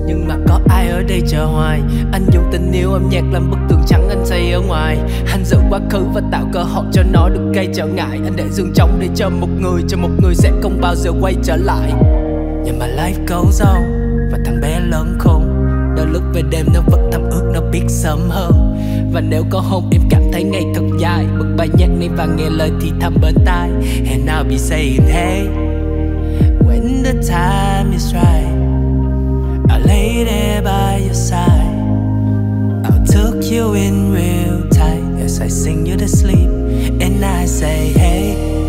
Nhưng mà có ai ở đây chờ hoài. Anh dùng tình yêu âm nhạc làm bức tường trắng anh xây ở ngoài. Anh giữ quá khứ và tạo cơ hội cho nó được gây trở ngại. Anh để giường trống để cho một người sẽ không bao giờ quay trở lại. Nhưng mà life goes on và thằng bé lớn khôn. Đôi lúc về đêm nó vẫn thầm ước nó biết sớm hơn. Và nếu có hôm em cảm thấy ngày thật dài, bật bài nhạc này và nghe lời thì thầm bên tai. And I'll be saying hey, when the time is right, I'll lay there by your side. I'll tuck you in real tight as I sing you to sleep. And I say hey,